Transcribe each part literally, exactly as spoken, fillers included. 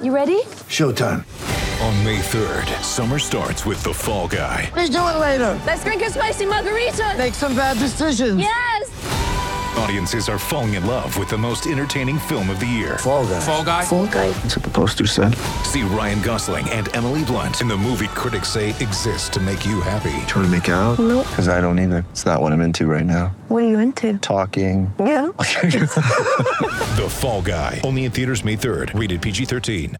You ready? Showtime. On May third, summer starts with The Fall Guy. Let's do it later. Let's drink a spicy margarita. Make some bad decisions. Yes. Audiences are falling in love with the most entertaining film of the year. Fall Guy. Fall Guy? Fall Guy. That's what the poster said. See Ryan Gosling and Emily Blunt in the movie critics say exists to make you happy. Trying to make it out? Nope. Because I don't either. It's not what I'm into right now. What are you into? Talking. Yeah. The Fall Guy. Only in theaters May third. Rated P G thirteen.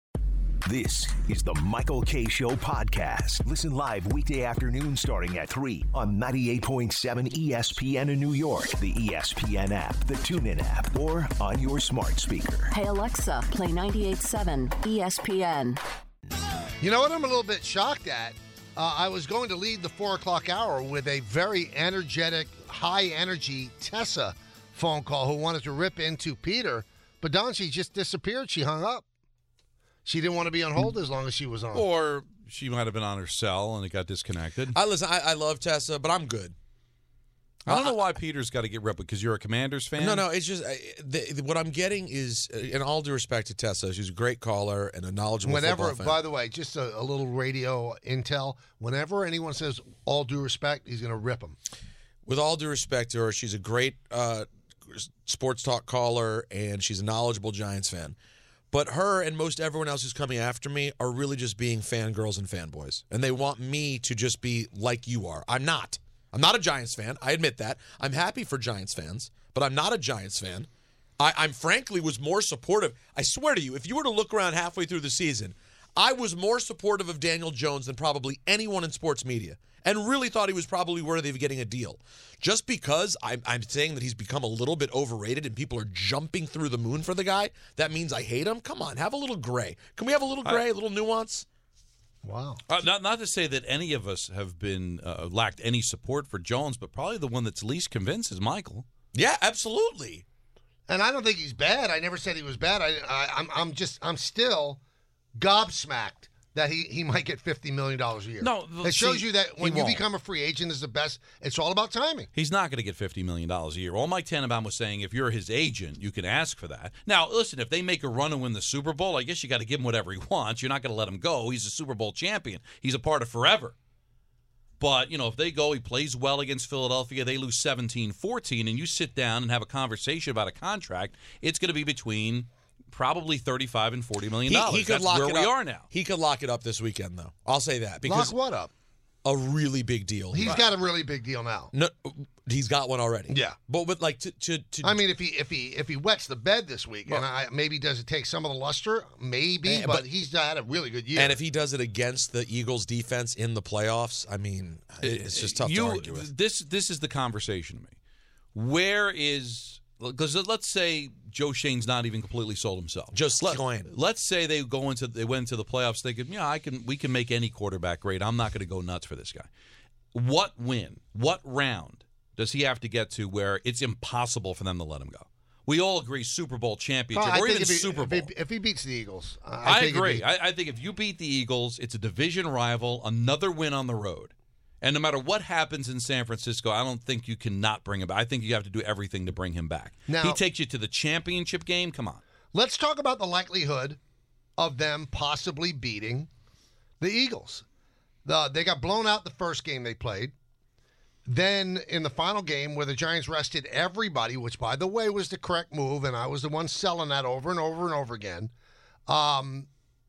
This is the Michael Kay Show podcast. Listen live weekday afternoon starting at three on ninety-eight point seven E S P N in New York, the E S P N app, the TuneIn app, or on your smart speaker. Hey, Alexa, play ninety-eight point seven E S P N. You know what I'm a little bit shocked at? Uh, I was going to lead the four o'clock hour with a very energetic, high-energy Tessa phone call who wanted to rip into Peter, but Don, she just disappeared. She hung up. She didn't want to be on hold as long as she was on. Or she might have been on her cell and it got disconnected. I listen. I, I love Tessa, but I'm good. I don't know why Peter's got to get ripped because you're a Commanders fan. No, no. It's just I, the, what I'm getting is, uh, in all due respect to Tessa, she's a great caller and a knowledgeable Whenever, football fan. by the way, just a, a little radio intel. Whenever anyone says all due respect, he's going to rip them. With all due respect to her, she's a great uh, sports talk caller and she's a knowledgeable Giants fan. But her and most everyone else who's coming after me are really just being fangirls and fanboys. And they want me to just be like you are. I'm not. I'm not a Giants fan. I admit that. I'm happy for Giants fans, but I'm not a Giants fan. I, I'm frankly was more supportive. I swear to you, if you were to look around halfway through the season, I was more supportive of Daniel Jones than probably anyone in sports media and really thought he was probably worthy of getting a deal. Just because I'm, I'm saying that he's become a little bit overrated and people are jumping through the moon for the guy, that means I hate him? Come on, have a little gray. Can we have a little gray, a little nuance? Wow. Uh, not not to say that any of us have been uh, lacked any support for Jones, but probably the one that's least convinced is Michael. Yeah, absolutely. And I don't think he's bad. I never said he was bad. I, I, I'm, I'm just, I'm still gobsmacked that he, he might get fifty million dollars a year. No, it shows see, you that when he you won't. become a free agent is the best. It's all about timing. He's not going to get fifty million dollars a year. All Mike Tannenbaum was saying, if you're his agent, you can ask for that. Now, listen, if they make a run and win the Super Bowl, I guess you got to give him whatever he wants. You're not going to let him go. He's a Super Bowl champion. He's a part of forever. But, you know, if they go, he plays well against Philadelphia, they lose seventeen fourteen, and you sit down and have a conversation about a contract, it's going to be between probably thirty-five and forty million dollars. He, he could That's lock where it we up. are now. He could lock it up this weekend, though. I'll say that. Because Lock what up? a really big deal. He's Right. got a really big deal now. No, he's got one already. Yeah. But with like to to, to I mean, if he if he if he wets the bed this week, and I, maybe does it take some of the luster? Maybe, Eh, but, but- he's had a really good year. and if he does it against the Eagles defense in the playoffs, I mean, it's just tough you, to argue with. This this is the conversation to me. Where is because let's say Joe Shane's not even completely sold himself. Just Let, Schoen. let's say they go into they went into the playoffs thinking, yeah, I can we can make any quarterback great. I'm not going to go nuts for this guy. What win? What round does he have to get to where it's impossible for them to let him go? We all agree Super Bowl championship I or think even if he, Super if Bowl. he, if he beats the Eagles, I, I, think it'd agree. be- I, I think if you beat the Eagles, it's a division rival, another win on the road. And no matter what happens in San Francisco, I don't think you can not bring him back. I think you have to do everything to bring him back. Now- he takes you to the championship game. Come on. Let's talk about the likelihood of them possibly beating the Eagles. The, they got blown out the first game they played. Then in the final game where the Giants rested everybody, which, by the way, was the correct move, and I was the one selling that over and over and over again, um,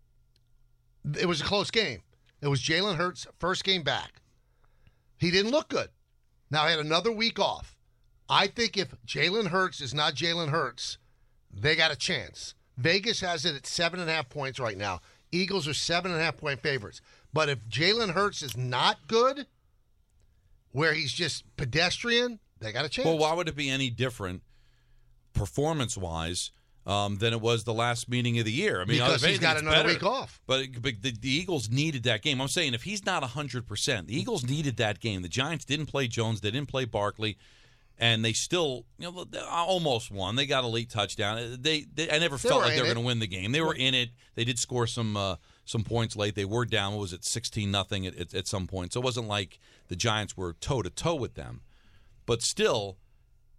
it was a close game. It was Jalen Hurts' first game back. He didn't look good. Now, he had another week off. I think if Jalen Hurts is not Jalen Hurts, they got a chance. Vegas has it at seven and a half points right now. Eagles are seven and a half point favorites. But if Jalen Hurts is not good, where he's just pedestrian, they got a chance. Well, why would it be any different performance-wise um, than it was the last meeting of the year? I mean, Because if he's got anything, it's another better. week off. But, but the, the Eagles needed that game. I'm saying if he's not one hundred percent, the Eagles needed that game. The Giants didn't play Jones. They didn't play Barkley. And they still, you know, they almost won. They got a late touchdown. They, they I never They felt were like they in were it. going to win the game. They were in it. They did score some uh, some points late. They were down. What was it, sixteen nothing at, at, at some point. So it wasn't like the Giants were toe to toe with them. But still,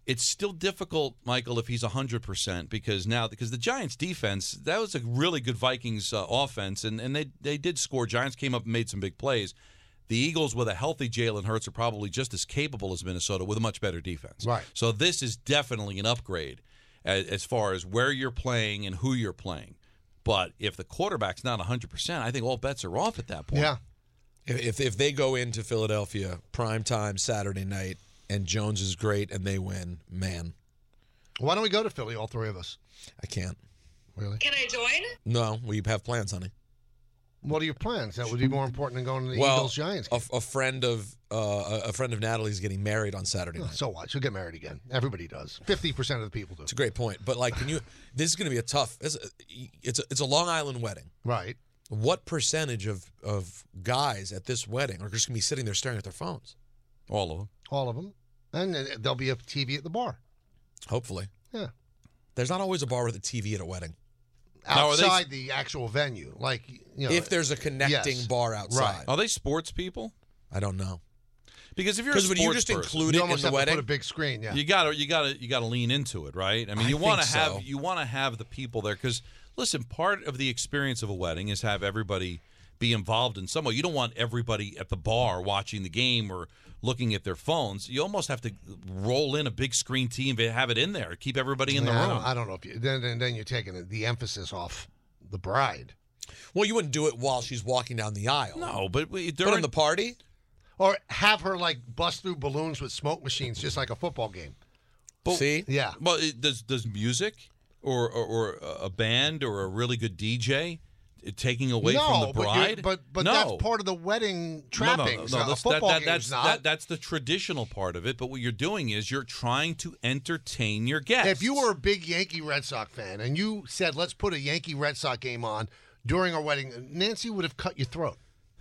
it's still difficult, Michael, if he's one hundred percent because now because the Giants' defense, that was a really good Vikings uh, offense, and, and they, they did score. Giants came up and made some big plays. The Eagles, with a healthy Jalen Hurts, are probably just as capable as Minnesota with a much better defense. Right. So this is definitely an upgrade as, as far as where you're playing and who you're playing. But if the quarterback's not one hundred percent, I think all bets are off at that point. Yeah. If if they go into Philadelphia primetime Saturday night and Jones is great and they win, man, Why don't we go to Philly, all three of us? I can't. Really? Can I join? No, we have plans, honey. What are your plans? That would be more important than going to the well, Eagles Giants game. A, a friend of uh, a friend of Natalie's getting married on Saturday Oh, night. so what? She'll get married again. Everybody does. Fifty percent of the people do. It's a great point, but like, can you? This is going to be a tough. It's a, it's a it's a Long Island wedding. Right. What percentage of of guys at this wedding are just going to be sitting there staring at their phones? All of them. All of them. And uh, there'll be a T V at the bar. Hopefully. Yeah. There's not always a bar with a T V at a wedding. Now, are they- Outside the actual venue. Like, you know. If there's a connecting yes. bar outside. Right. Are they sports people? I don't know. Because if you're a Because when you sports just person, include You it in almost the have to wedding, put a big screen, yeah. you gotta you gotta you gotta lean into it, right? I mean, I you want to think have so. you want to have the people there because listen, part of the experience of a wedding is have everybody be involved in some way. You don't want everybody at the bar watching the game or looking at their phones. You almost have to roll in a big screen T V and have it in there, keep everybody in the Yeah, I room. don't, I don't know if you. Then, then, then you're taking the emphasis off the bride. well, you wouldn't do it while she's walking down the aisle. No, but we- But during in the party, Or have her, like, bust through balloons with smoke machines just like a football game. But- see? Yeah. Well, it, does does music or, or or a band or a really good D J taking away no, from the but you're- bride? But, but, no. that's part of the wedding trappings. No, no, no, a that's, football that, that, game's that's, not. that, that's the traditional part of it. But what you're doing is you're trying to entertain your guests. If you were a big Yankee Red Sox fan and you said, let's put a Yankee Red Sox game on during our wedding, Nancy would have cut your throat.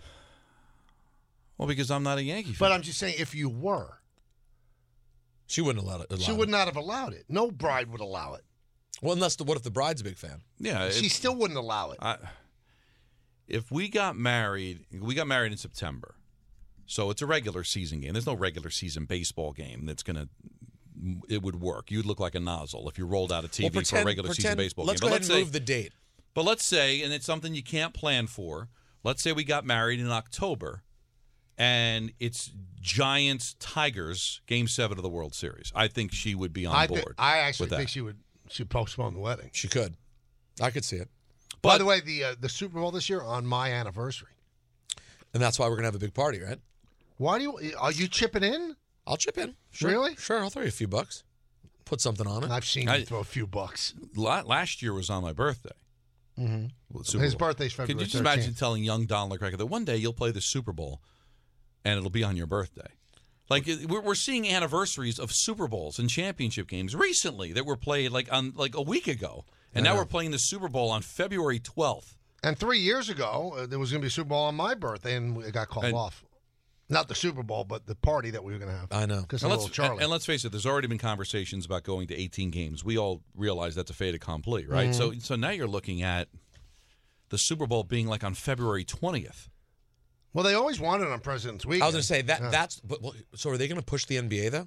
well, because I'm not a Yankee fan. But I'm just saying, if you were, she wouldn't allow it. Allow she it. would not have allowed it. No bride would allow it. Well, unless the, what if the bride's a big fan? yeah, She if, still wouldn't allow it. I, if we got married, we got married in September, so it's a regular season game. There's no regular season baseball game that's gonna. It would work. You'd look like a nozzle if you rolled out a T V Well, for a pretend- regular season pretend- baseball let's game. go But ahead and say, move the date. But let's say, and it's something you can't plan for. Let's say we got married in October, and it's Giants Tigers Game Seven of the World Series. I think she would be on I, board. thi- I actually with that. think she would should postpone the wedding. She could. I could see it. But, By the way, the uh, the Super Bowl this year on my anniversary. And that's why we're going to have a big party, right? Why do you are you chipping in? I'll chip in. Sure. Really? Sure, I'll throw you a few bucks. Put something on it. I've seen I- you throw a few bucks. la- last year was on my birthday. Mm-hmm. Well, Super His Bowl. birthday's February Could you just thirteenth. imagine telling young Don LeCracker that one day you'll play the Super Bowl, and it'll be on your birthday? Like it- we're we're seeing anniversaries of Super Bowls and championship games recently that were played like on like a week ago, and now we're playing the Super Bowl on February twelfth. And three years ago, uh, there was going to be a Super Bowl on my birthday, and it got called And- off. Not the Super Bowl, but the party that we were going to have. I know. Because And of little let's, Charlie. and, and let's face it, there's already been conversations about going to eighteen games. We all realize that's a fait accompli, right? Mm-hmm. So so now you're looking at the Super Bowl being like on February twentieth. well, they always wanted it on President's Weekend. I was going to say that Yeah. that's. But well, so are they going to push the N B A though?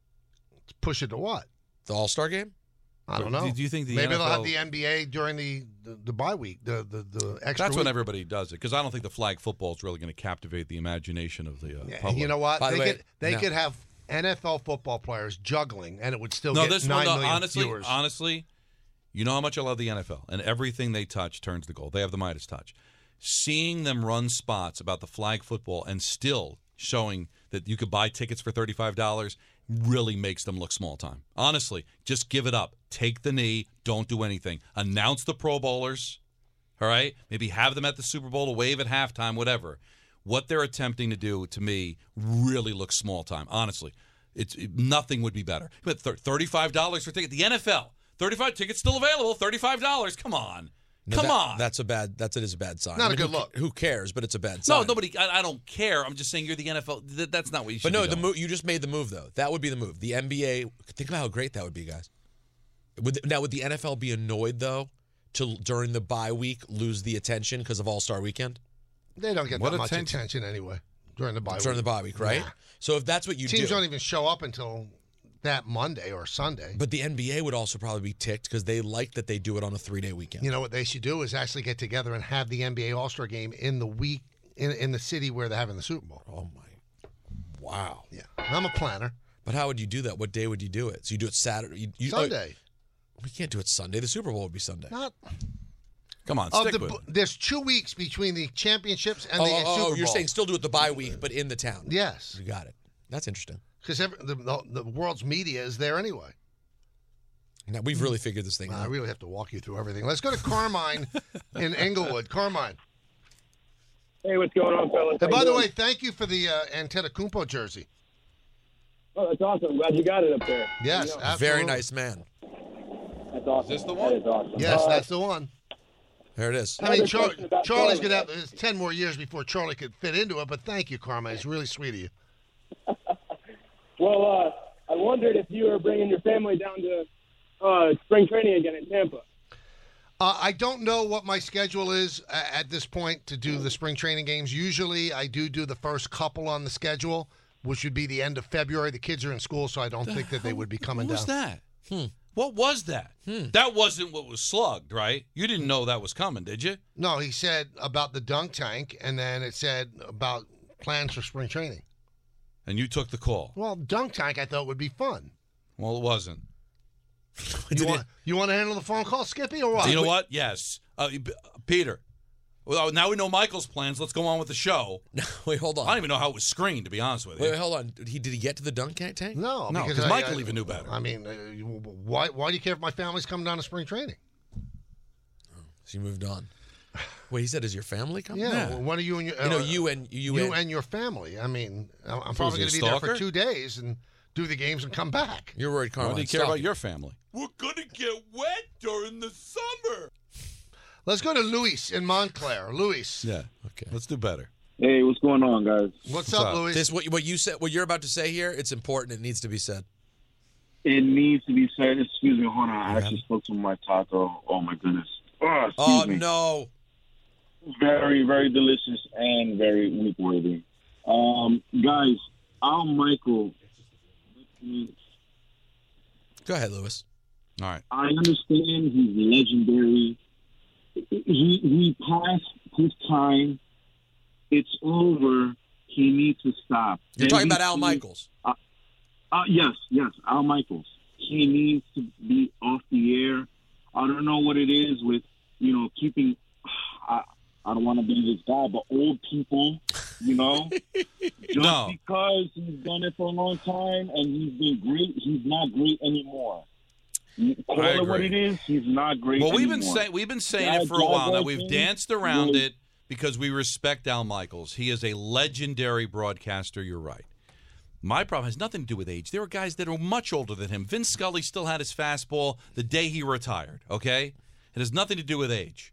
Push it to what? The All Star game? I don't Do- know. do you think the Maybe N F L they'll have the N B A during the, the, the bye week, the, the, the extra That's when week. everybody does it because I don't think the flag football is really going to captivate the imagination of the uh, Yeah, public. you know what? By the They way, could they no. could have N F L football players juggling, and it would still no, get this nine one, no, million honestly, viewers. honestly, you know how much I love the N F L, and everything they touch turns to gold. They have the Midas touch. Seeing them run spots about the flag football and still showing that you could buy tickets for thirty-five dollars really makes them look small time. Honestly, just give it up. Take the knee. Don't do anything. Announce the Pro Bowlers. All right? Maybe have them at the Super Bowl to wave at halftime, whatever. What they're attempting to do, to me, really looks small time. Honestly, it's it, nothing would be better. But th- thirty-five dollars for ticket. The N F L, thirty-five tickets still available. Thirty-five dollars. Come on, No, come that- on. That's a bad. That's it is a bad sign. Not I a mean, good who, look. Who cares? But it's a bad no, sign. nobody. I, I don't care. I'm just saying you're the N F L. Th- that's not what you should. But no, be the doing. move you just made the move though. That would be the move. The N B A. Think about how great that would be, guys. Would now would the N F L be annoyed though to during the bye week lose the attention because of All Star Weekend They don't get What that much attention? attention anyway during the bye during week. the bye week, right? Nah. So if that's what you Teams do, don't even show up until that Monday or Sunday. But the N B A would also probably be ticked because they like that they do it on a three-day weekend. You know what they should do is actually get together and have the N B A All-Star Game in the week in in the city where they're having the Super Bowl. Oh my, wow. Yeah, I'm a planner. But how would you do that? What day would you do it? So you do it Saturday? You, you, Sunday. Oh, we can't do it Sunday. The Super Bowl would be Sunday. Not. Come on, Of stick the, with it. there's two weeks between the championships and Oh, the oh, Super oh, Bowl. you're saying still do it the bye week, but in the town. Yes, You got it. That's interesting. because the, the the world's media is there anyway. Now, we've really figured this thing I out. really have to walk you through everything. Let's go to Carmine in Englewood. Carmine. Hey, what's going on, fellas? And How by you the doing? way, thank you for the uh, Antetokounmpo jersey. Oh, that's awesome. I'm glad you got it up there. Yes, You know, absolutely. Very nice man. That's awesome. Is this the one? That is awesome. Yes, Uh, that's the one. There it is. I mean, Another Char- question about Charlie's Charlie. going to have it's ten more years before Charlie could fit into it, but thank you, Carmine. It's really sweet of you. Well, uh, I wondered if you were bringing your family down to uh, spring training again in Tampa. Uh, I don't know what my schedule is a- at this point to do the spring training games. Usually I do do the first couple on the schedule, which would be the end of February. The kids are in school, so I don't think that they would be coming What was down. that? Hmm. What was that? Hmm. That wasn't what was slugged, right? You didn't know that was coming, did you? No, he said about the dunk tank, and then it said about plans for spring training. And you took the call. Well, dunk tank I thought would be fun. Well, it wasn't. You Did want, it- you want to handle the phone call, Skippy, or what? You know what? Yes. Uh, B- Peter. Well, now we know Michael's plans. Let's go on with the show. Wait, hold I on. don't even know how it was screened, to be honest with you. Wait, wait, hold on. Did he, did he get to the dunk tank? No, No, because 'cause I- Michael I- even knew better. I mean, uh, you- why why do you care if my family's coming down to spring training? So you moved on. Wait, he said, is your family coming? Yeah, Yeah. well, when are you and your You know, uh, you and you, you and, and your family? I mean, I'm I'm So probably going is he to a be there for stalker? two days and do the games and come back. you're worried, Why Carmine. do you care Stop about it. your family? We're going to get wet during the summer. Let's go to Luis in Montclair. Luis, Yeah. Okay. Let's do better. Hey, what's going on, guys? what's, What's up, up? Luis? This what you- what you said, what you're about to say here. It's important. It needs to be said. It needs to be said. Excuse me, hold on. I Yeah. actually spoke to my taco. Oh, my goodness. Oh, excuse Oh me. no! Very, very delicious and very week-worthy. Um, guys, Al Michael, Go ahead, Lewis. All right. I understand he's legendary. He he passed his time. It's over. He needs to stop. You're talking about N B C Al Michaels. Uh, yes, yes, Al Michaels. He needs to be off the air. I don't know what it is with, you know, keeping. I, I don't want to be this guy, but old people, you know, just No. because he's done it for a long time and he's been great, he's not great anymore. Call I it what agree. it is. He's not great. Well, we've been anymore. saying we've been saying Guys, it for a guys, while now. guys, We've guys, danced around guys. it because we respect Al Michaels. He is a legendary broadcaster. You're right. My problem has nothing to do with age. There are guys that are much older than him. Vince Scully still had his fastball the day he retired. Okay, it has nothing to do with age.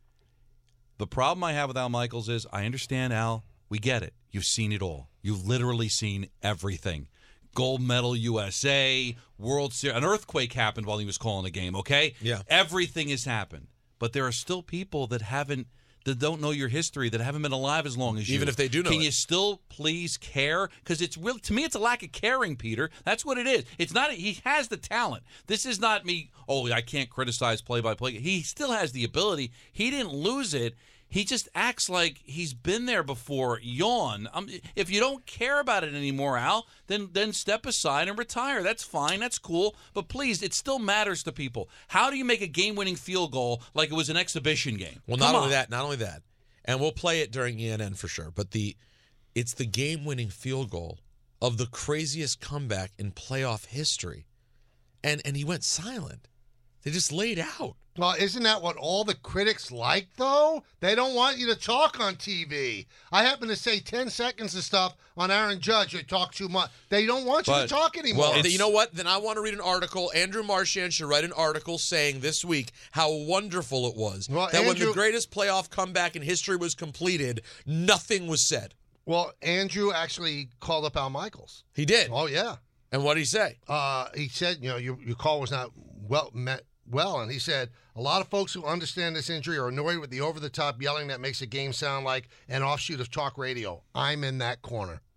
The problem I have with Al Michaels is I understand, Al. We get it. You've seen it all. You've literally seen everything. Gold medal U S A, World Series. An earthquake happened while he was calling a game, okay? Yeah. Everything has happened. But there are still people that haven't, that don't know your history, that haven't been alive as long as you. Even if they do know Can it. you still please care? Because it's real, to me, it's a lack of caring, Peter. That's what it is. It's not, he has the talent. This is not me, oh, I can't criticize play-by-play. He still has the ability. He didn't lose it. He just acts like he's been there before. Yawn. Um, if you don't care about it anymore, Al, then then step aside and retire. That's fine. That's cool. But please, it still matters to people. How do you make a game-winning field goal like it was an exhibition game? Well, Come not only on. that, not only that, and we'll play it during E N N for sure. But the, it's the game-winning field goal of the craziest comeback in playoff history, and and he went silent. They just laid out. Well, isn't that what all the critics like, though? They don't want you to talk on T V. I happen to say ten seconds of stuff on Aaron Judge. You talk too much. They don't want you But- to talk anymore. Well, you know what? Then I want to read an article. Andrew Marchand should write an article saying this week how wonderful it was Well, that when Andrew- the greatest playoff comeback in history was completed, nothing was said. well, Andrew actually called up Al Michaels. He did. Oh, yeah. And what did he say? Uh, he said, you know, your, your call was not well met well. And he said, a lot of folks who understand this injury are annoyed with the over-the-top yelling that makes a game sound like an offshoot of talk radio. I'm in that corner.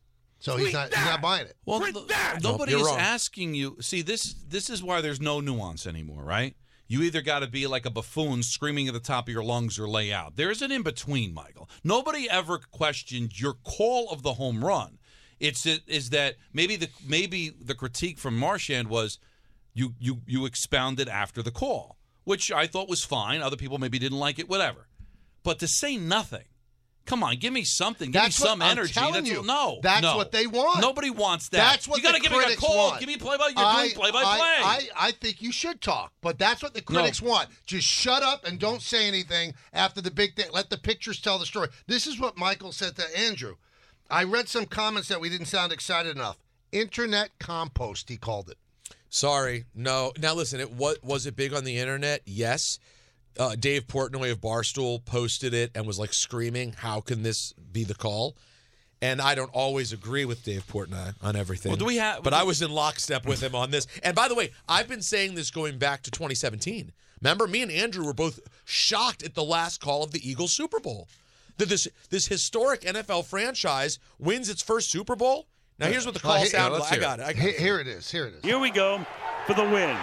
So he's not, he's not buying it. Well, Print th- that! nobody Nope, is you're wrong. asking you. See, this this is why there's no nuance anymore, right? You either got to be like a buffoon screaming at the top of your lungs or lay out. There's an in-between, Michael. Nobody ever questioned your call of the home run. It's it, is that maybe the maybe the critique from Marchand was you you you expounded after the call, which I thought was fine. Other people maybe didn't like it, whatever. But to say nothing, come on, give me something. Give That's me what some I'm energy. telling That's you. what- no, That's no. what they want. Nobody wants that. That's what you got to the give me a critics call. want. Give me play by. You're I- doing play by I, play. I, I think you should talk, but that's what the critics want. Just shut up and don't say anything after the big thing. Let the pictures tell the story. This is what Michael said to Andrew. I read some comments that we didn't sound excited enough. Internet compost, he called it. Sorry, no. Now listen, it was was it big on the internet? Yes. Uh, Dave Portnoy of Barstool posted it and was like screaming, "How can this be the call?" And I don't always agree with Dave Portnoy on everything. Well, do we have- But I was in lockstep with him on this. And by the way, I've been saying this going back to twenty seventeen. Remember, me and Andrew were both shocked at the last call of the Eagles Super Bowl. That this this historic N F L franchise wins its first Super Bowl. Now here's what the call Uh, here- sounded let's like. I hear got it. it. I got Here, it. here it is. Here it is. Here we go for the win.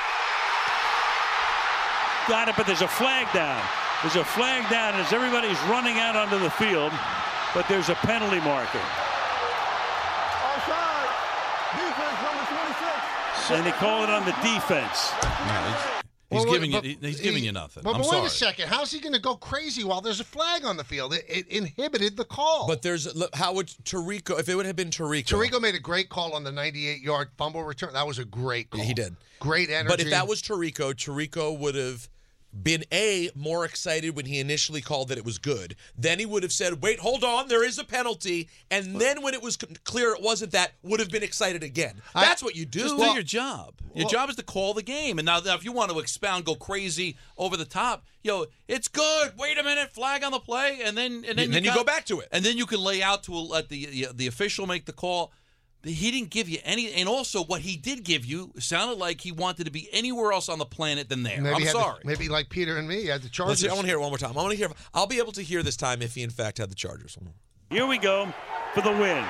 Got it, but there's a flag down. There's a flag down as everybody's running out onto the field, but there's a penalty marker. Offside. Defense number twenty-six. And they call it on the defense. Yeah, he's he's Well, giving but- you. He's giving he- you nothing. But, I'm but sorry. wait a second. How's he going to go crazy while there's a flag on the field? It, it inhibited the call. But there's look, how would Tirico, if it would have been Tirico. Tirico made a great call on the ninety-eight yard fumble return. That was a great call. He did. Great energy. But if that was Tirico, Tirico would have been A, more excited when he initially called that it was good. Then he would have said, wait, hold on, there is a penalty. And then when it was c- clear it wasn't that, would have been excited again. That's what you do. Just do your job. Your well- job is to call the game. And now, now, if you want to expound, go crazy over the top, yo, it's good. Wait a minute, flag on the play, and then and then, And then you got- go back to it. and then you can lay out to let the the, the official make the call. He didn't give you any, and also what he did give you sounded like he wanted to be anywhere else on the planet than there. maybe I'm he had sorry. The, maybe like Peter and me, he had the Let's Chargers. hear, I want to hear it one more time. I want to hear. I'll be able to hear this time if he in fact had the Chargers. Here we go for the win.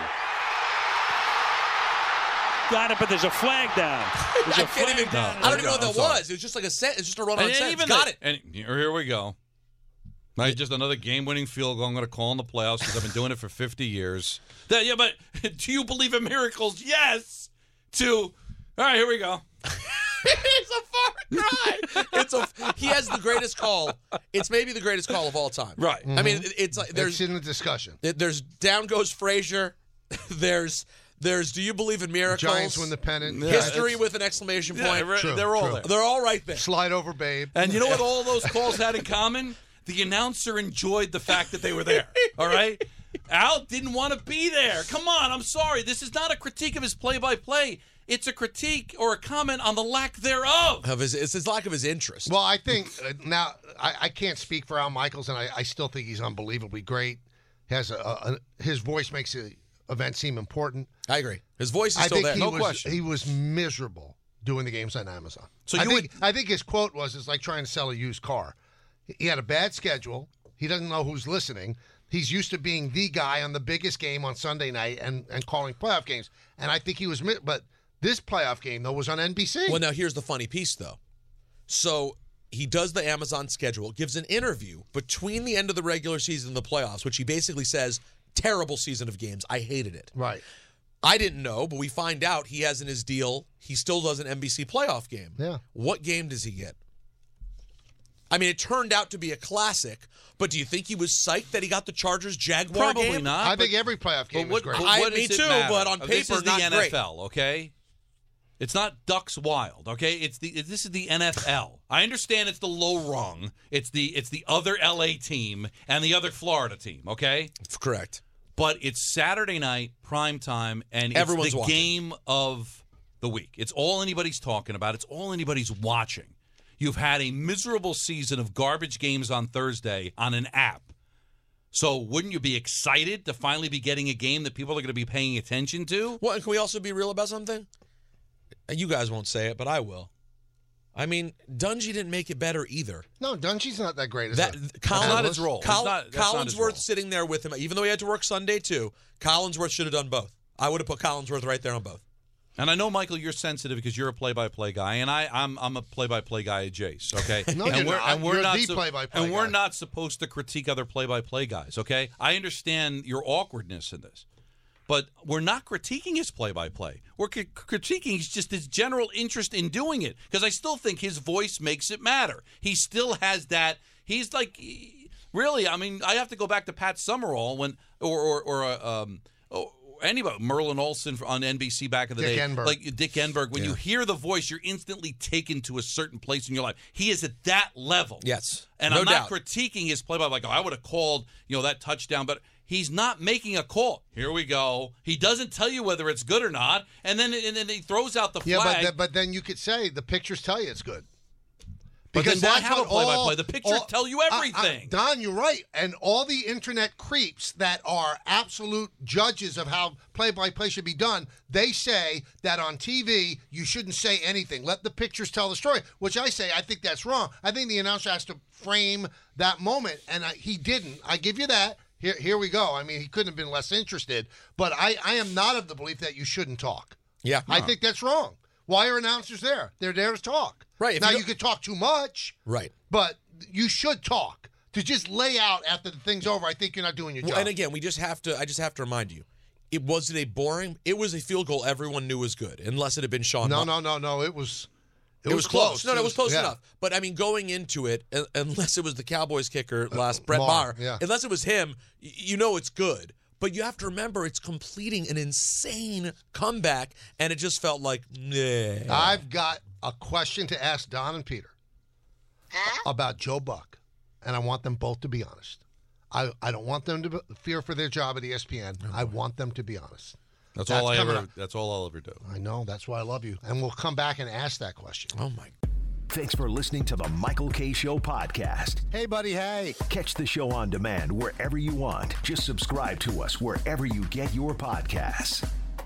Got it, but there's a flag down. There's I a can't flag even. down. I don't even know what I'm that sorry. was. It was just like a set. It's just a run on And sentence. even Got the- it. And here we go. Now, just another game-winning field goal I'm going to call in the playoffs because I've been doing it for fifty years. That, yeah, but do you believe in miracles? Yes. To, all right, here we go. It's a far cry. It's a. He has the greatest call. It's maybe the greatest call of all time. Right. I mean, it- it's like there's It's in the discussion. there's down goes Frazier. There's there's do you believe in miracles? Giants win the pennant. Yeah, History it's- with an exclamation Yeah, point. right, True, they're all true. there. They're all right there. Slide over, babe. And you know what all those calls had in common? The announcer enjoyed the fact that they were there. All right? Al didn't want to be there. Come on, I'm sorry. This is not a critique of his play-by-play. It's a critique or a comment on the lack thereof. Of his, it's his lack of his interest. Well, I think uh, now I, I can't speak for Al Michaels, and I, I still think he's unbelievably great. Has a, a, a his voice makes the event seem important. I agree. His voice is I still think there. he No was question. he was miserable doing the games on Amazon. So I you think I think his quote was, "It's like trying to sell a used car." He had a bad schedule. He doesn't know who's listening. He's used to being the guy on the biggest game on Sunday night and, and calling playoff games. And I think he was, mi- but this playoff game though was on N B C. Well, now here's the funny piece, though. So he does the Amazon schedule, gives an interview between the end of the regular season and the playoffs, which he basically says, terrible season of games. I hated it. Right. I didn't know, but we find out he has in his deal, he still does an N B C playoff game. Yeah. What game does he get? I mean, it turned out to be a classic, but do you think he was psyched that he got the Chargers Jaguar Probably game? not. I but- think every playoff game but what, is great. but I- what me does it too, matter? but on Uh, this paper, is the not N F L, great. okay? It's not Ducks Wild, okay? It's the it- this is the N F L. I understand it's the low rung. It's the it's the other L A team and the other Florida team, okay? Correct. But it's Saturday night, prime time, and it's Everyone's the watching. game of the week. It's all anybody's talking about. It's all anybody's watching. You've had a miserable season of garbage games on Thursday on an app. So wouldn't you be excited to finally be getting a game that people are going to be paying attention to? Well, and can we also be real about something? You guys won't say it, but I will. I mean, Dungy didn't make it better either. No, Dungy's not that great. As That a, Collins, not his role. It's Col- not- that's not his Collinsworth role. sitting there with him, even though he had to work Sunday too. Collinsworth should have done both. I would have put Collinsworth right there on both. And I know, Michael, you're sensitive because you're a play-by-play guy, and I, I'm I'm a play-by-play guy at Jace. Okay, No, and you're we're, not. And we're You're not the su- play-by-play and we're guy. not supposed to critique other play-by-play guys. Okay, I understand your awkwardness in this, but we're not critiquing his play-by-play. We're c- critiquing his, just his general interest in doing it because I still think his voice makes it matter. He still has that. He's like, really. I mean, I have to go back to Pat Summerall when, or or, or uh, um. Oh, anybody, Merlin Olsen on N B C back in the Dick day, Enberg. like Dick Enberg. When Yeah. you hear the voice, you're instantly taken to a certain place in your life. He is at that level. Yes, and no I'm doubt. not critiquing his play by like, oh, I would have called, you know, that touchdown, but he's not making a call. Here we go. He doesn't tell you whether it's good or not, and then and then he throws out the Yeah, flag. but th- but then you could say the pictures tell you it's good. But then why that's have a what play-by-play? all- The pictures all- tell you I- I- everything. Don, you're right. And all the internet creeps that are absolute judges of how play-by-play should be done, they say that on T V you shouldn't say anything. Let the pictures tell the story, which I say I think that's wrong. I think the announcer has to frame that moment, and I, he didn't. I give you that. Here, here we go. I mean, he couldn't have been less interested. But I, I am not of the belief that you shouldn't talk. Yeah. I think that's wrong. Why are announcers there? They're there to talk. Right, if Now, you you, don't- could talk too much, Right. but you should talk. To just lay out after the thing's over, I think you're not doing your Well, job. and again, we just have to. I just have to remind you, it was it a boring. It was a field goal everyone knew was good, unless it had been Sean. no, Mar- no, no, no. It was it, It, was close. No, no, it was close yeah. enough. But I mean, going into it, un- unless it was the Cowboys kicker last Brett Maher, Maher, yeah. unless it was him, y- you know it's good. But you have to remember, it's completing an insane comeback, and it just felt like, nah. I've got a question to ask Don and Peter about Joe Buck, and I want them both to be honest. I, I don't want them to be- fear for their job at E S P N. I want them to be honest. That's, That's all I coming ever. up. That's all I'll ever do. I know. That's why I love you. And we'll come back and ask that question. Oh, my. Thanks for listening to the Michael K. Show podcast. Hey, buddy. Hey. Catch the show on demand wherever you want. Just subscribe to us wherever you get your podcasts.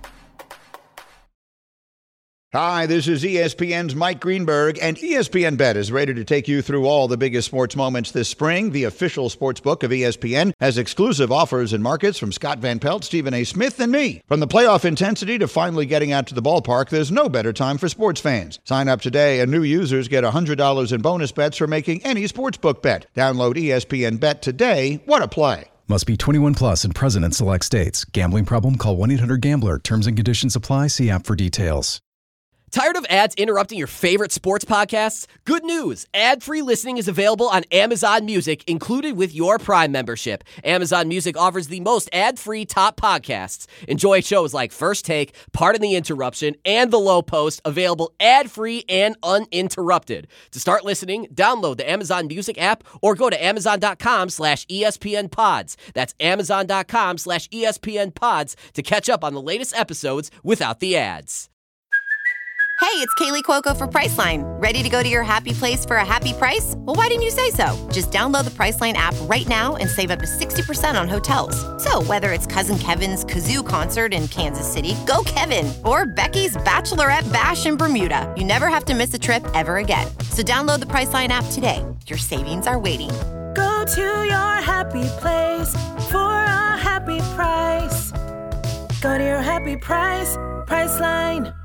Hi, this is E S P N's Mike Greenberg, and E S P N Bet is ready to take you through all the biggest sports moments this spring. The official sports book of E S P N has exclusive offers and markets from Scott Van Pelt, Stephen A. Smith, and me. From the playoff intensity to finally getting out to the ballpark, there's no better time for sports fans. Sign up today, and new users get one hundred dollars in bonus bets for making any sportsbook bet. Download E S P N Bet today. What a play. Must be twenty-one plus and present in select states. Gambling problem? Call one eight hundred gambler. Terms and conditions apply. See app for details. Tired of ads interrupting your favorite sports podcasts? Good news. Ad-free listening is available on Amazon Music, included with your Prime membership. Amazon Music offers the most ad-free top podcasts. Enjoy shows like First Take, Pardon the Interruption, and The Low Post, available ad-free and uninterrupted. To start listening, download the Amazon Music app or go to amazon.com slash ESPN pods. That's amazon.com slash ESPN pods to catch up on the latest episodes without the ads. Hey, it's Kaylee Cuoco for Priceline. Ready to go to your happy place for a happy price? Well, why didn't you say so? Just download the Priceline app right now and save up to sixty percent on hotels. So whether it's Cousin Kevin's Kazoo Concert in Kansas City, go Kevin, or Becky's Bachelorette Bash in Bermuda, you never have to miss a trip ever again. So download the Priceline app today. Your savings are waiting. Go to your happy place for a happy price. Go to your happy price, Priceline.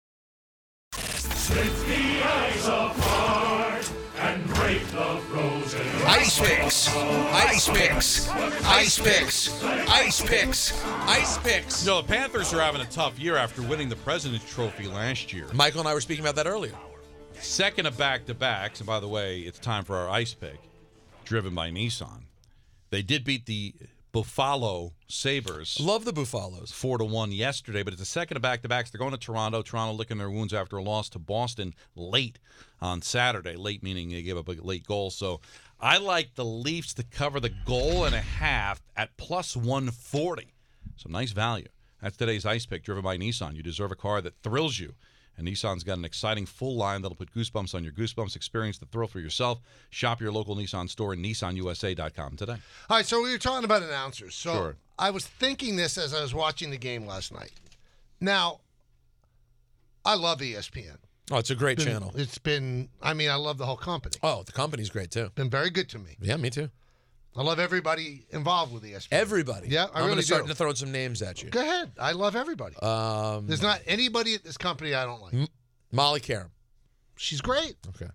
Split the ice apart and break the frozen Ice picks, ice picks, ice picks, ice picks, ice picks. No, the Panthers are having a tough year after winning the President's Trophy last year. Michael and I were speaking about that earlier. Second of back-to-backs, and by the way, it's time for our ice pick, driven by Nissan. They did beat the Buffalo Sabres. Love the Buffalos. Four to one yesterday, but it's the second of back-to-backs. They're going to Toronto. Toronto licking their wounds after a loss to Boston late on Saturday. Late meaning they gave up a late goal. So I like the Leafs to cover the goal and a half at plus one forty. So nice value. That's today's ice pick, driven by Nissan. You deserve a car that thrills you. And Nissan's got an exciting full line that'll put goosebumps on your goosebumps. Experience the thrill for yourself. Shop your local Nissan store at nissan u s a dot com today. All right, so we were talking about announcers. So Sure. I was thinking this as I was watching the game last night. Now, I love E S P N. Oh, it's a great Been- channel. It's been, I mean, I love the whole company. Oh, the company's great too. Been very good to me. Yeah, me too. I love everybody involved with E S P N. Everybody. Yeah, I I'm really gonna start do. to throw some names at you. Go ahead. I love everybody. Um, There's not anybody at this company I don't like. M- Molly Karam. She's great. Okay.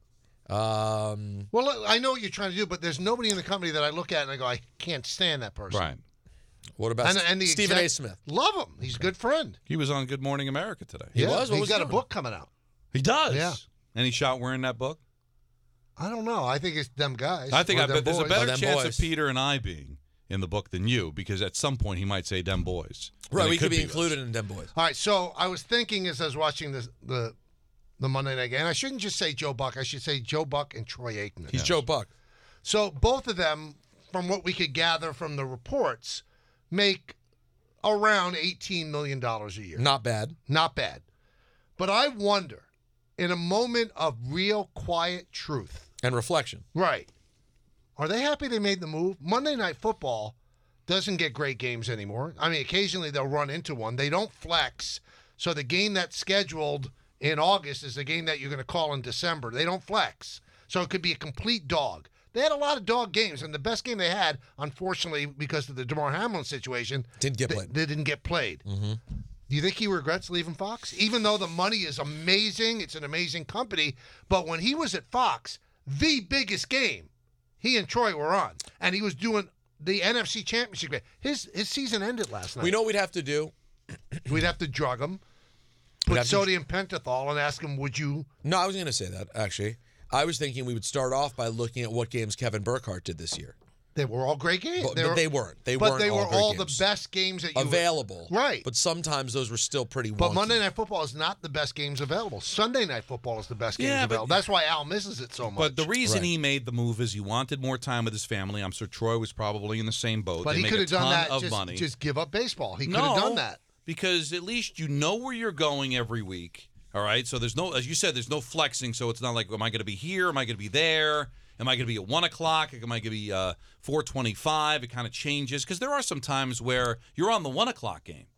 Um, well, look, I know what you're trying to do, but there's nobody in the company that I look at and I go, I can't stand that person. Right. What about and, and the Stephen exec- A. Smith? Love him. He's a good friend. He was on Good Morning America today. He was? What He's was got he a doing? book coming out. He does. Yeah. Any shot wearing that book? I don't know. I think it's them guys. I think or I them bet there's a boys. better Oh, them chance boys. of Peter and I being in the book than you, because at some point he might say "dem boys." Right, And it we could be us. included in Dem Boys. All right, so I was thinking as I was watching the the, the Monday night game, I shouldn't just say Joe Buck. I should say Joe Buck and Troy Aikman. He's Joe Buck. So both of them, from what we could gather from the reports, make around eighteen million dollars a year. Not bad. Not bad. But I wonder, in a moment of real quiet truth, And reflection. right, are they happy they made the move? Monday Night Football doesn't get great games anymore. I mean, occasionally they'll run into one. They don't flex. So the game that's scheduled in August is the game that you're going to call in December. They don't flex. So it could be a complete dog. They had a lot of dog games, and the best game they had, unfortunately, because of the DeMar Hamlin situation, Didn't get they, played. they didn't get played. Mm-hmm. Do you think he regrets leaving Fox? Even though the money is amazing, it's an amazing company, but when he was at Fox, the biggest game, he and Troy were on, and he was doing the N F C Championship game. His his season ended last night. We know what we'd have to do. We'd have to drug him, We'd put have to- sodium pentothal, and ask him, would you? No, I was going to say that, actually. I was thinking we would start off by looking at what games Kevin Burkhardt did this year. They were all great games. But, but they weren't. They but weren't they all were great all games. the best games that you available. Right. But sometimes those were still pretty wonky. But Monday Night Football is not the best games available. Sunday Night Football is the best games Yeah, but- available. That's why Al misses it so much. But the reason Right. he made the move is he wanted more time with his family. I'm sure Troy was probably in the same boat. But They he make could a have done ton that. of Just, money. just give up baseball. He could no, have done that. because at least you know where you're going every week. All right, so there's no, as you said, there's no flexing. So it's not like, am I going to be here? Am I going to be there? Am I going to be at one o'clock? Am I going to be uh, four twenty-five? It kind of changes because there are some times where you're on the one o'clock game,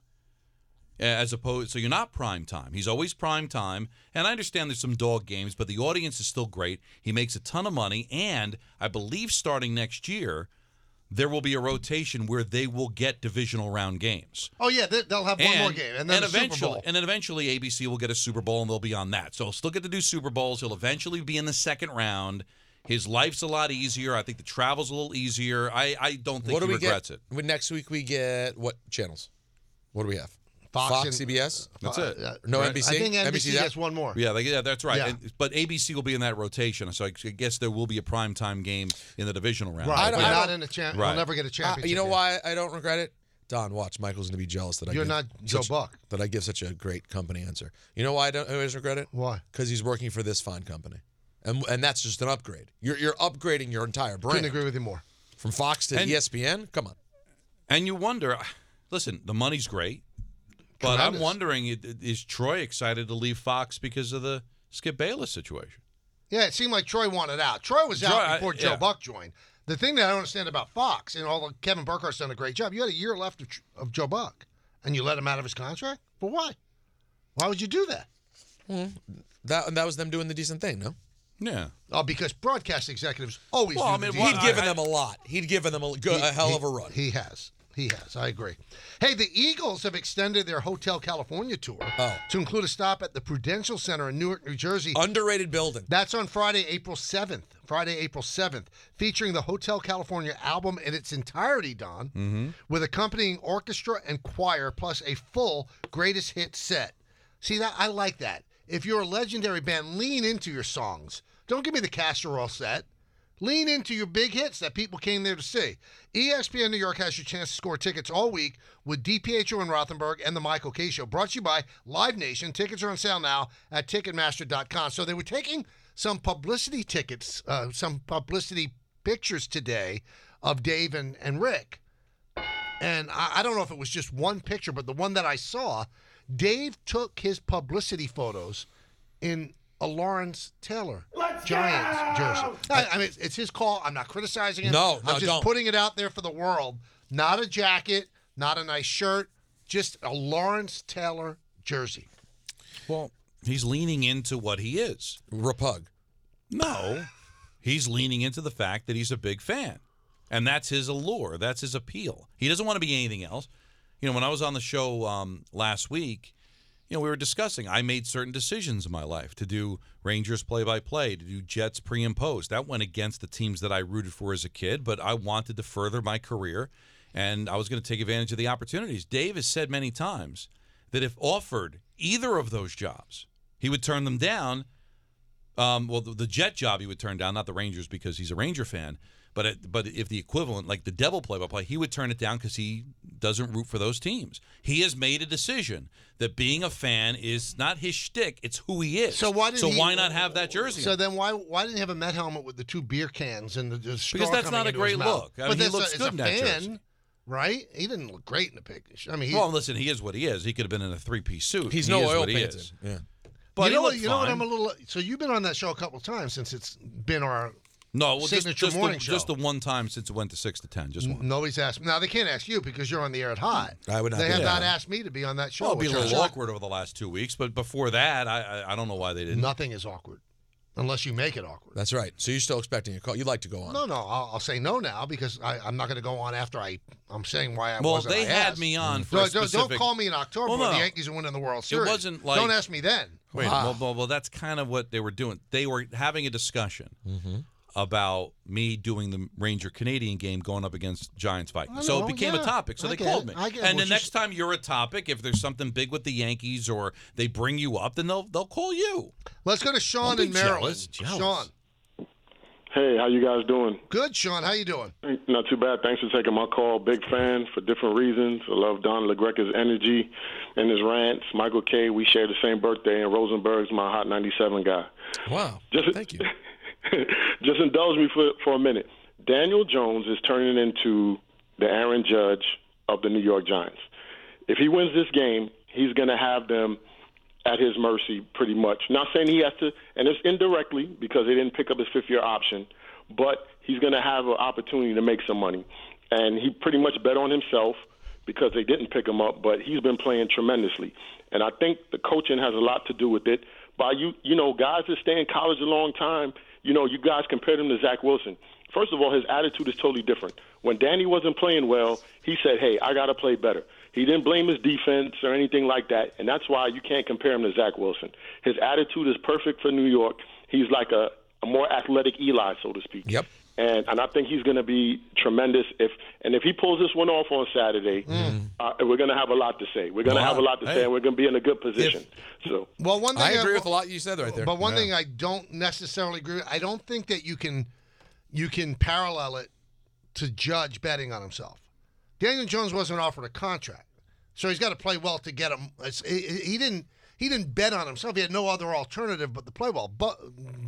as opposed. So you're not prime time. He's always prime time, and I understand there's some dog games, but the audience is still great. He makes a ton of money, and I believe starting next year, there will be a rotation where they will get divisional round games. Oh yeah, they- they'll have one And, more game, and then and the Super eventually, Bowl. and then eventually, A B C will get a Super Bowl, and they'll be on that. So he'll still get to do Super Bowls. He'll eventually be in the second round. His life's a lot easier. I think the travel's a little easier. I, I don't think what do he we regrets get? it. When next week we get what channels? What do we have? Fox and- C B S? That's it. Uh, No right. N B C? I think N B C N B C has one more. Yeah, they, yeah, that's right. Yeah. And- but A B C will be in that rotation, so I guess there will be a primetime game in the divisional round. Right, I but don't- I not don't- in a champ. Right. We'll never get a Uh, championship. you know game. why I don't regret it? Don, watch. Michael's going to be jealous that I You're give not Joe such- Buck. that I give such a great company answer. You know why I don't I always regret it? Why? Because he's working for this fine company, and and that's just an upgrade. You're you're upgrading your entire brand. Couldn't agree with you more. From Fox to And- E S P N. Come on. And you wonder, listen, the money's great, but Tremendous. I'm wondering, i- is Troy excited to leave Fox because of the Skip Bayless situation? Yeah, it seemed like Troy wanted out. Troy was Troy, out I- before Joe yeah. Buck joined. The thing that I don't understand about Fox, and although Kevin Burkhardt's done a great job, you had a year left of, of Joe Buck, and you let him out of his contract? For what? Why would you do that? That that was them doing the decent thing, no? Yeah. Oh, because broadcast executives always Well, do I the mean, deal. well, He'd given I- them a lot. He'd given them a, good, a hell of a run. He has. He has. I agree. Hey, the Eagles have extended their Hotel California tour Oh. to include a stop at the Prudential Center in Newark, New Jersey. Underrated building. That's on Friday, April seventh. Friday, April seventh, featuring the Hotel California album in its entirety, Don, Mm-hmm. with accompanying orchestra and choir, plus a full greatest hit set. See, that I like that. If you're a legendary band, lean into your songs. Don't give me the casserole set. Lean into your big hits that people came there to see. E S P N New York has your chance to score tickets all week with DiPietro and Rothenberg and the Michael K. Show. Brought to you by Live Nation. Tickets are on sale now at Ticketmaster dot com. So they were taking some publicity tickets, uh, some publicity pictures today of Dave and, and Rick. And I, I don't know if it was just one picture, but the one that I saw, Dave took his publicity photos in a Lawrence Taylor Giants jersey. I, I mean, it's, it's his call. I'm not criticizing him. No, no, I'm just don't. putting it out there for the world. Not a jacket, not a nice shirt, just a Lawrence Taylor jersey. Well, he's leaning into what he is. Repug. No, he's leaning into the fact that he's a big fan. And that's his allure. That's his appeal. He doesn't want to be anything else. You know, when I was on the show um, last week, you know, we were discussing, I made certain decisions in my life to do Rangers play-by-play, to do Jets pre and post. That went against the teams that I rooted for as a kid, but I wanted to further my career, and I was going to take advantage of the opportunities. Dave has said many times that if offered either of those jobs, he would turn them down. Um, well, the, the Jet job he would turn down, not the Rangers because he's a Ranger fan. But it, but if the equivalent, like the Devil play-by-play, he would turn it down because he doesn't root for those teams. He has made a decision that being a fan is not his shtick; it's who he is. So why did so he, why not have that jersey? So on? then why why didn't he have a Met helmet with the two beer cans and the, the straw Because that's coming not a into his great mouth? look. I but mean, he that's looks a, good as in a that fan, jersey. right? He didn't look great in the pig. I mean, he, well, listen, he is what he is. He could have been in a three-piece suit. He's he no is oil what he painted. is. Yeah. But you know he what? looked You know what? fine. I'm a little. So you've been on that show a couple of times since it's been our No, well, just, signature just, the, morning show. just the one time since it went to six to ten. Just one. Nobody's asked me. Now, they can't ask you because you're on the air at Hot. I would not They be have there. not asked me to be on that show. Well, it'll be a which I'm little shocked. awkward over the last two weeks, but before that, I I, I don't know why they didn't. Nothing is awkward unless you make it awkward. That's right. So you're still expecting a call. You'd like to go on. No, no, I'll, I'll say no now because I, I'm not going to go on after I, I'm saying why I Well, wasn't. they I had asked. me on for No, a don't, don't specific- call me in October Well, when no. the Yankees are winning the World Series. It wasn't like Don't ask me then. Wait, Wow. well, well, well, that's kind of what they were doing. They were having a discussion about me doing the Ranger Canadian game going up against Giants Vikings. I So know, it became yeah. a topic. So I they get called it. me. I get it. And Well, the just- next time you're a topic, if there's something big with the Yankees or they bring you up, then they'll they'll call you. Let's go to Sean Don't in be Maryland. jealous. Jealous. Sean, Hey, how you guys doing? good. Sean, how you doing? Not too bad. Thanks for taking my call. Big fan for different reasons. I love Don LaGreca's energy and his rants. Michael K., we share the same birthday, and Rosenberg's my Hot ninety-seven guy. Wow. Just, Thank you. Just indulge me for, for a minute. Daniel Jones is turning into the Aaron Judge of the New York Giants. If he wins this game, he's going to have them at his mercy pretty much. Not saying he has to, and it's indirectly because they didn't pick up his fifth-year option, but he's going to have an opportunity to make some money. And he pretty much bet on himself because they didn't pick him up, but he's been playing tremendously. And I think the coaching has a lot to do with it. By you, you know, guys that stay in college a long time, you know, you guys compared him to Zach Wilson. First of all, his attitude is totally different. When Danny wasn't playing well, he said, hey, I got to play better. He didn't blame his defense or anything like that, and that's why you can't compare him to Zach Wilson. His attitude is perfect for New York. He's like a, a more athletic Eli, so to speak. Yep. And and I think he's going to be tremendous. If and if he pulls this one off on Saturday, uh, we're going to have a lot to say. We're going to Well, have a lot to hey. say, and we're going to be in a good position. so Well, one thing I agree with a lot you said right there. But one Yeah. thing I don't necessarily agree with, I don't think that you can you can parallel it to Judge betting on himself. Daniel Jones wasn't offered a contract, so he's got to play well to get him. It's, he, he didn't he didn't bet on himself. He had no other alternative but to play well. But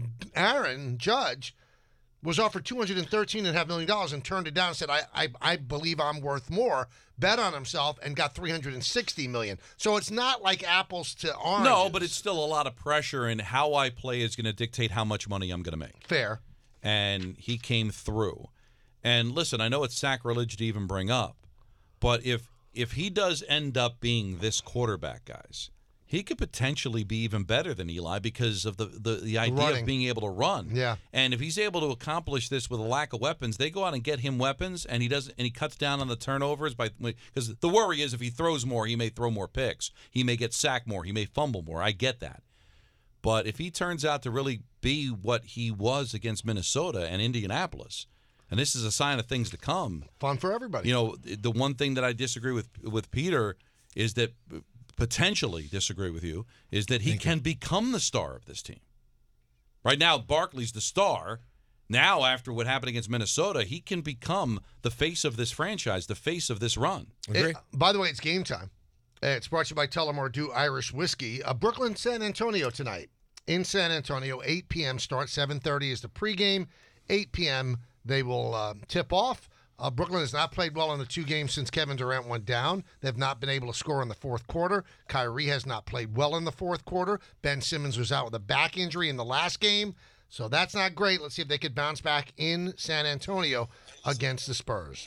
Aaron Judge was offered two hundred thirteen point five million dollars and turned it down and said, I, I, I believe I'm worth more, bet on himself, and got three hundred sixty million dollars. So it's not like apples to oranges. No, but it's still a lot of pressure, and how I play is going to dictate how much money I'm going to make. Fair. And he came through. And listen, I know it's sacrilege to even bring up, but if if he does end up being this quarterback, guys, he could potentially be even better than Eli because of the, the, the idea Running. of being able to run. Yeah. And if he's able to accomplish this with a lack of weapons, they go out and get him weapons, and he doesn't, and he cuts down on the turnovers by because the worry is if he throws more, he may throw more picks, he may get sacked more, he may fumble more. I get that, but if he turns out to really be what he was against Minnesota and Indianapolis, and this is a sign of things to come. Fun for everybody. You know, the one thing that I disagree with with Peter is that. Potentially disagree with you is that he can become the star of this team. Right now, Barkley's the star. Now, after what happened against Minnesota, he can become the face of this franchise, the face of this run. It- by the way, it's game time. Uh, It's brought to you by Tullamore Dew Irish Whiskey. Uh, Brooklyn, San Antonio tonight. In San Antonio, eight p.m. start. seven thirty is the pregame. eight p.m. they will uh, tip off. Uh, Brooklyn has not played well in the two games since Kevin Durant went down. They've not been able to score in the fourth quarter. Kyrie has not played well in the fourth quarter. Ben Simmons was out with a back injury in the last game, so that's not great. Let's see if they could bounce back in San Antonio against the Spurs.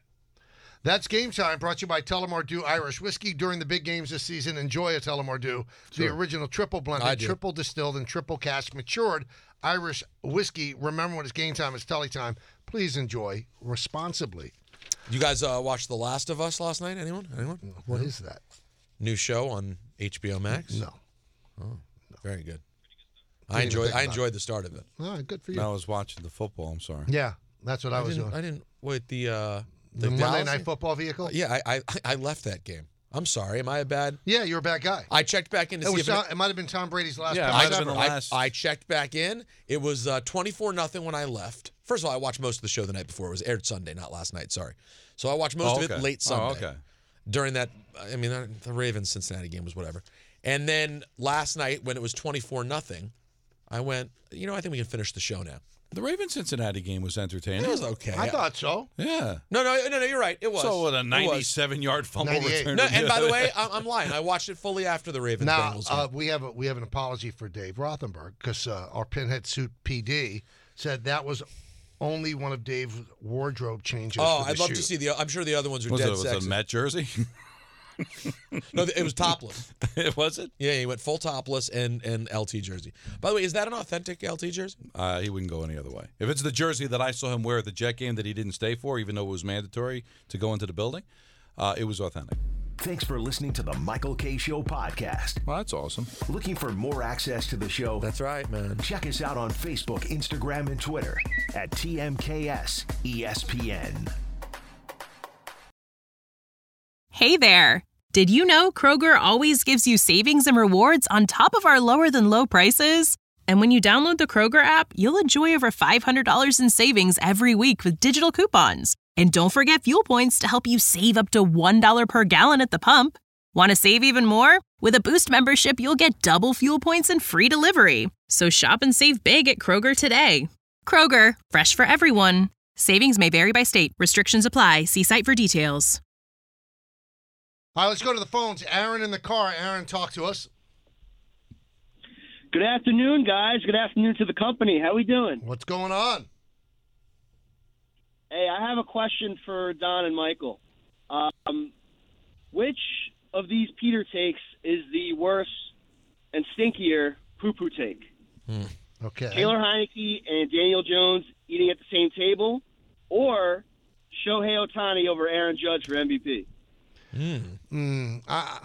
That's Game Time, brought to you by Tullamore Dew Irish Whiskey. During the big games this season, enjoy a Tullamore Dew, the Sure. original triple I blended, do. triple distilled, and triple cask matured Irish whiskey. Remember when it's game time, it's Tully time. Please enjoy responsibly. You guys uh, watched The Last of Us last night? Anyone? Anyone? What is that? New show on H B O Max? No. Oh, very good. Didn't I even enjoyed. think I about enjoyed it. the start of it. All right, good for you. No, I was watching the football. I'm sorry. Yeah, that's what I, I was didn't, doing. I didn't wait the uh, The Monday Dallas- Night Football vehicle? Uh, yeah, I, I I left that game. I'm sorry. Am I a bad? Yeah, you're a bad guy. I checked back in to It, see was if Tom, it might have been Tom Brady's last Yeah, it pass might have ever. been the I, last- I checked back in. It was uh, twenty-four nothing when I left. First of all, I watched most of the show the night before. It was aired Sunday, not last night. Sorry. So I watched most Oh, of it okay. late Sunday. Oh, okay. During that, I mean, the Ravens Cincinnati game was whatever. And then last night when it was twenty-four nothing, I went, you know, I think we can finish the show now. The Ravens-Cincinnati game was entertaining. It was okay. I thought so. Yeah. No, no, no, no. You're right. It was. So with a It was. ninety-seven-yard fumble ninety-eight. return. No, to and the- by the way, I'm, I'm lying. I watched it fully after the Ravens Now Bengals uh, game. we have a, we have an apology for Dave Rothenberg because uh, our pinhead suit P D said that was only one of Dave's wardrobe changes. Oh, for the I'd love shoot. to see the. I'm sure the other ones are was dead it, was it sexy. a Met jersey? No, it was topless. Was it? Yeah, he went full topless and and L T jersey. By the way, is that an authentic L T jersey? Uh, he wouldn't go any other way. If it's the jersey that I saw him wear at the Jet game that he didn't stay for, even though it was mandatory to go into the building, uh, it was authentic. Thanks for listening to the Michael K. Show podcast. Well, that's awesome. Looking for more access to the show? That's right, man. Check us out on Facebook, Instagram, and Twitter at T M K S E S P N. Hey there! Did you know Kroger always gives you savings and rewards on top of our lower-than-low prices? And when you download the Kroger app, you'll enjoy over five hundred dollars in savings every week with digital coupons. And don't forget fuel points to help you save up to one dollar per gallon at the pump. Want to save even more? With a Boost membership, you'll get double fuel points and free delivery. So shop and save big at Kroger today. Kroger, fresh for everyone. Savings may vary by state. Restrictions apply. See site for details. All right, let's go to the phones. Aaron in the car. Aaron, talk to us. Good afternoon, guys. Good afternoon to the company. How we doing? What's going on? Hey, I have a question for Don and Michael. Um, which of these Peter takes is the worse and stinkier poo-poo take? Hmm. Okay. Taylor Heineke and Daniel Jones eating at the same table, or Shohei Ohtani over Aaron Judge for M V P? Mm. Mm, I,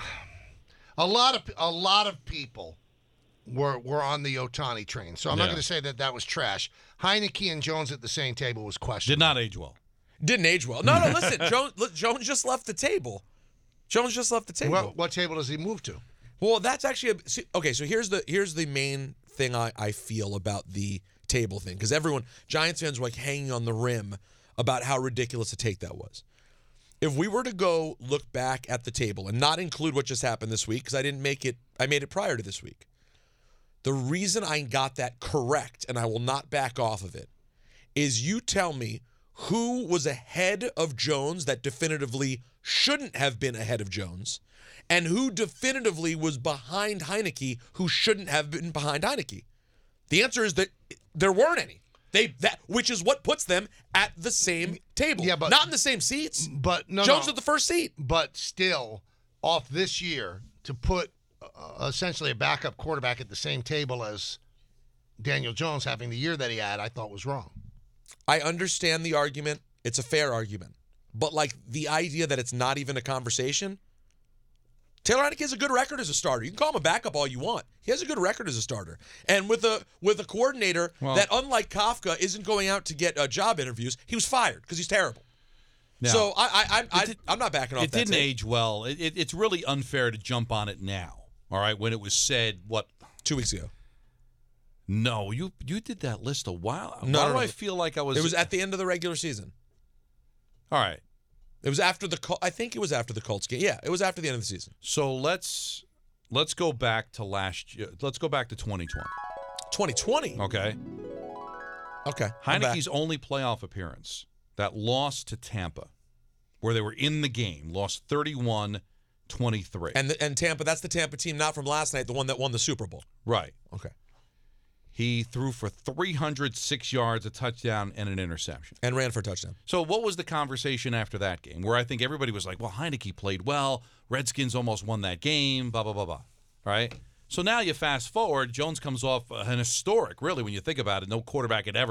a lot of a lot of people were were on the Ohtani train, so I'm not Yeah. going to say that that was trash. Heineke and Jones at the same table was questionable. Did not age well. Didn't age well. No, no. Listen, Jones. Look, Jones just left the table. Jones just left the table. What, what table does he move to? Well, that's actually a, see, okay. So here's the here's the main thing I, I feel about the table thing, because everyone Giants fans were like hanging on the rim about how ridiculous a take that was. If we were to go look back at the table and not include what just happened this week, because I didn't make it, I made it prior to this week. The reason I got that correct, and I will not back off of it, is you tell me who was ahead of Jones that definitively shouldn't have been ahead of Jones, and who definitively was behind Heineke who shouldn't have been behind Heineke. The answer is that there weren't any. They that which is what puts them at the same table. Yeah, but not in the same seats. But no, Jones no. at the first seat. But still, off this year to put uh, essentially a backup quarterback at the same table as Daniel Jones having the year that he had, I thought was wrong. I understand the argument. It's a fair argument. But like the idea that it's not even a conversation. Taylor Heineke has a good record as a starter. You can call him a backup all you want. He has a good record as a starter. And with a with a coordinator Well- that, unlike Kafka, isn't going out to get uh, job interviews, he was fired because he's terrible. Now, so I, I, I, I, did- I'm not backing off It that didn't take. age well. It, it, it's really unfair to jump on it now. All right, when it was said what two weeks ago. No, you you did that list a while. No, Why no, do no. I feel like I was? It was at the end of the regular season. All right. It was after the Col- I think it was after the Colts game. Yeah, it was after the end of the season. So let's let's go back to last year. Let's go back to twenty twenty. twenty twenty. Okay. Okay. I'm back. Heineke's only playoff appearance, that loss to Tampa, where they were in the game, lost thirty-one twenty-three. And the, and Tampa, that's the Tampa team, not from last night, the one that won the Super Bowl. Right. Okay. He threw for three hundred six yards, a touchdown, and an interception. And ran for a touchdown. So what was the conversation after that game, where I think everybody was like, well, Heineke played well, Redskins almost won that game, blah, blah, blah, blah, right? So now you fast forward, Jones comes off an historic, really, when you think about it, no quarterback had ever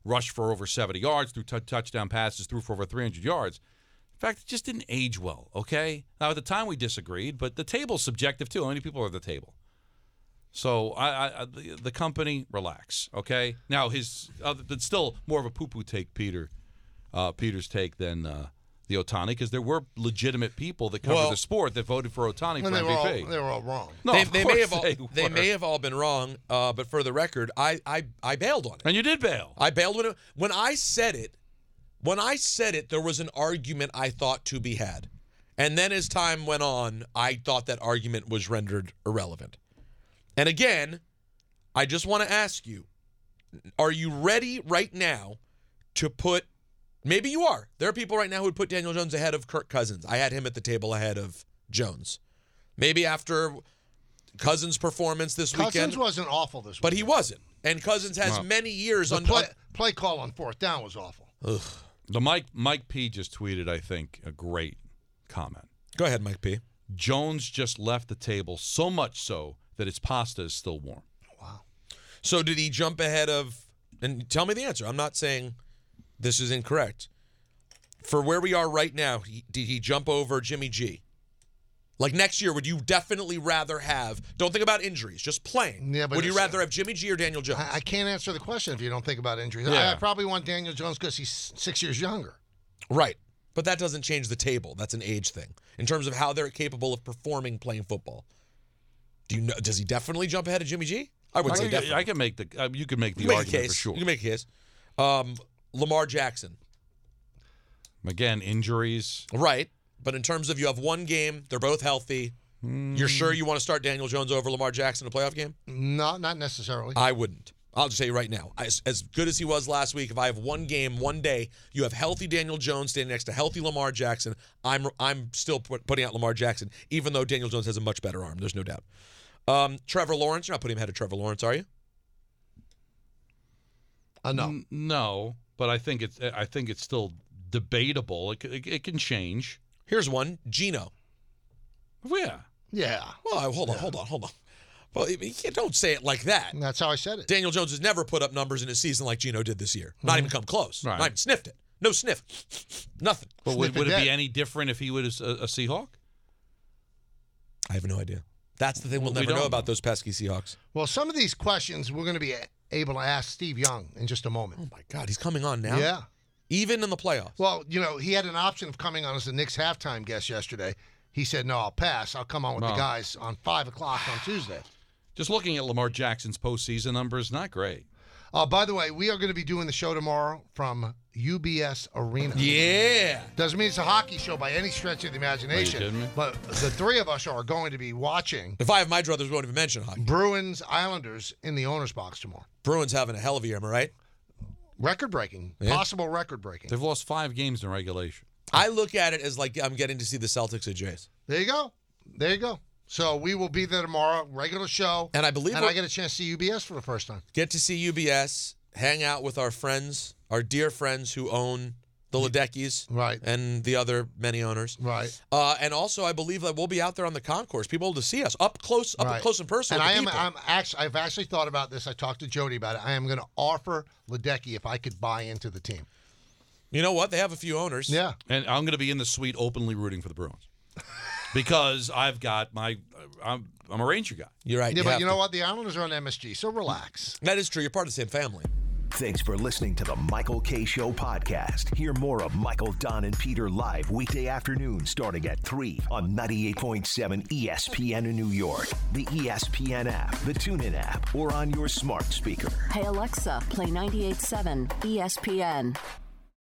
rushed for over seventy yards, threw t- touchdown passes, threw for over three hundred yards. In fact, it just didn't age well, okay? Now, at the time we disagreed, but the table's subjective too. How many people are at the table? So I, I the, the company, relax, okay? Now, his uh, it's still more of a poo-poo take, Peter, uh, Peter's take than uh, the Ohtani, because there were legitimate people that cover Well, the sport that voted for Ohtani for And they M were, V all, P. they were all wrong. No, they, of they may course have all, they they were. may have all been wrong, uh, but for the record, I, I I bailed on it. And you did bail. I bailed when it, when I said it. When I said it, there was an argument I thought to be had, and then as time went on, I thought that argument was rendered irrelevant. And again, I just want to ask you: are you ready right now to put? Maybe you are. There are people right now who would put Daniel Jones ahead of Kirk Cousins. I had him at the table ahead of Jones. Maybe after Cousins' performance this Cousins weekend. wasn't awful this weekend. But he wasn't. And Cousins has Well, many years The on play, play call on fourth down was awful. Ugh. The Mike Mike P just tweeted, I think, a great comment. Go ahead, Mike P. Jones just left the table, so much so that his pasta is still warm. So did he jump ahead of, and tell me the answer. I'm not saying this is incorrect. For where we are right now, he, did he jump over Jimmy G? Like next year, would you definitely rather have, don't think about injuries, just playing. Yeah, but would you it's- rather have Jimmy G or Daniel Jones? I, I can't answer the question if you don't think about injuries. Yeah. I, I probably want Daniel Jones because he's six years younger. Right. But that doesn't change the table. That's an age thing. In terms of how they're capable of performing playing football. Do you know, does he definitely jump ahead of Jimmy G? I would I say can, definitely. I can make the. Uh, you can make the You can make a argument case. for sure. You can make a case. Um, Lamar Jackson. Again, injuries. Right. But in terms of you have one game, they're both healthy. You're sure you want to start Daniel Jones over Lamar Jackson in a playoff game? No, not necessarily. I wouldn't. I'll just say right now, as, as good as he was last week, if I have one game, one day, you have healthy Daniel Jones standing next to healthy Lamar Jackson, I'm I'm still put, putting out Lamar Jackson, even though Daniel Jones has a much better arm. There's no doubt. Um, Trevor Lawrence, you're not putting him ahead of Trevor Lawrence, are you? Uh, no. N- no, but I think it's. I think it's still debatable. It, it, it can change. Here's one, Geno. Yeah. Yeah. Well, hold on, hold on, hold on. Well, you can't, don't say it like that. That's how I said it. Daniel Jones has never put up numbers in a season like Geno did this year. Not Mhm. even come close. Right. Not even sniffed it. No sniff. Nothing. But would, Sniff it would it be dead. any different if he was a, a Seahawk? I have no idea. That's the thing we'll We never know don't about know. those pesky Seahawks. Well, some of these questions we're going to be able to ask Steve Young in just a moment. Oh, my God. He's coming on now? Yeah. Even in the playoffs. Well, you know, he had an option of coming on as the Knicks halftime guest yesterday. He said, no, I'll pass. I'll come on with Well. the guys on five o'clock on Tuesday. Just looking at Lamar Jackson's postseason numbers, not great. Uh, by the way, we are going to be doing the show tomorrow from U B S Arena. Yeah. Doesn't mean it's a hockey show by any stretch of the imagination. kidding me? But the three of us are going to be watching If I have my druthers, we won't even mention hockey. Bruins Islanders in the owner's box tomorrow. Bruins having a hell of a year, am I right? Record breaking. Yeah. Possible record breaking. They've lost five games in regulation. I look at it as like I'm getting to see the Celtics at Jays. There you go. There you go. So we will be there tomorrow, regular show. And I believe And we're- I get a chance to see U B S for the first time. Get to see U B S, hang out with our friends, our dear friends who own the Ledeckis, Right. and the other many owners. Right. Uh, and also, I believe that we'll be out there on the concourse, people able to see us up close, up Right. close and personal. And with I the am people. I'm actually I've actually thought about this. I talked to Jody about it. I am going to offer Ledecky if I could buy into the team. You know what? They have a few owners. Yeah. And I'm going to be in the suite openly rooting for the Bruins. Because I've got my, I'm, I'm a Ranger guy. You're right. Yeah, you but have you know to. what? The Islanders are on M S G, so relax. That is true. You're part of the same family. Thanks for listening to the Michael K. Show podcast. Hear more of Michael, Don, and Peter live weekday afternoon starting at three on ninety-eight point seven E S P N in New York, the E S P N app, the TuneIn app, or on your smart speaker. Hey Alexa, play ninety-eight point seven E S P N.